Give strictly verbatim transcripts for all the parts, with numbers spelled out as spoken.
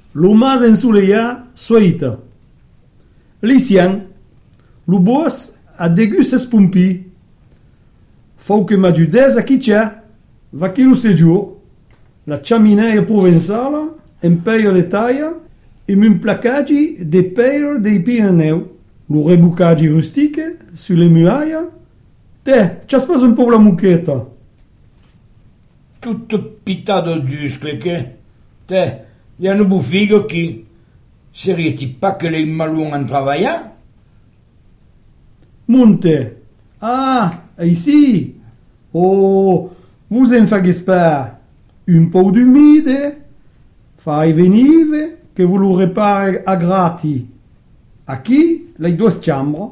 lo mas ensoleillà soita. L'Isian, lo boss a degus es pompi. Faut que ma giudesa qui c'è, va chi lo segiur, la ciaminea provenzala, un paio de taia, e un placagi de peir dei Pireneu, lo rebucagi rustiche sulle muraille. Te, c'ha speso un po' la mucchetta. Tutto pittato d'uscle che, te, y a un buffigo qui, serieti pas que les malons en travaillant? Monte. Ah, ici. Oh, vous en faites pas. Un po' d'umide, fai venire, che vous lo répare a gratis. A chi? Le due chambre.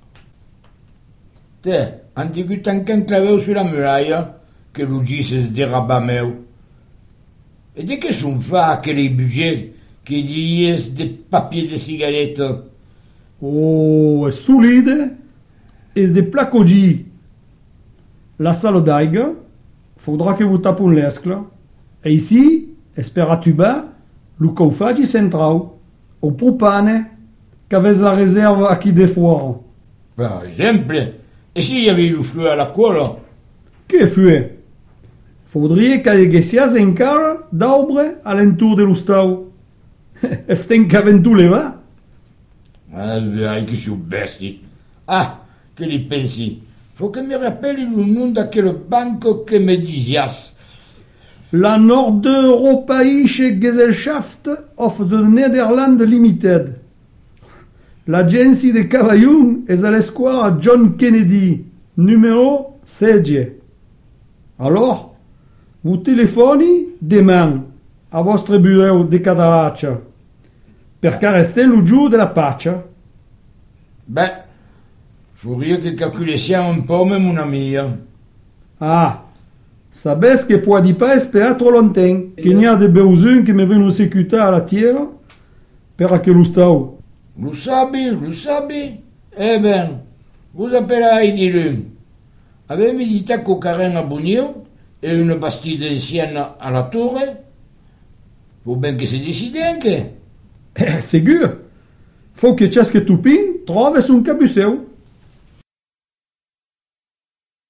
Te, antico tancan claveu sulla muraille, che l'ugisse de rabat meu. E de che son fa que les budgets, che dies de papier de cigarette? Oh, è solide, è de placogi. La salle d'aiga, faudra que vous tapez l'escle. Et ici, espera tuba, lo caufagi central, au propane, qu'avez la réserve à qui des foires. Par exemple, et s'il y avait le fleu à la colle? Que fue? Faudrait que sias encara d'arbre à l'entour de l'ustau. Esten qu'aventule va? Ah, vedi che sono bestie. Ah, che li pensi? Faut que mi rappelle il nom de quel banco che me disias. La Nordeuropäische Gesellschaft of the Netherlands Limited. L'agenzia de Cavaillon est à l'esquare John Kennedy, numéro seize. Alors, vous téléphonez demain à votre bureau de Cadaracha per rester le jour de la pace. Ben, faudrait que calculissiamo un po' mon ami. Ah, sabes que puoi pas esperar trop longtemps, qu'il y a des besoins qui me vengono sécuter à la terre per che lo stau. Lo sabi, lo sabi? Eh ben, vous appellerai di lui. Avete visitato Cocarène à Bonio et une bastide ancienne à la Tour? Faut bien que se décide anche. Eh, ségur. Faut que ciasche tupin troves un cabuceu.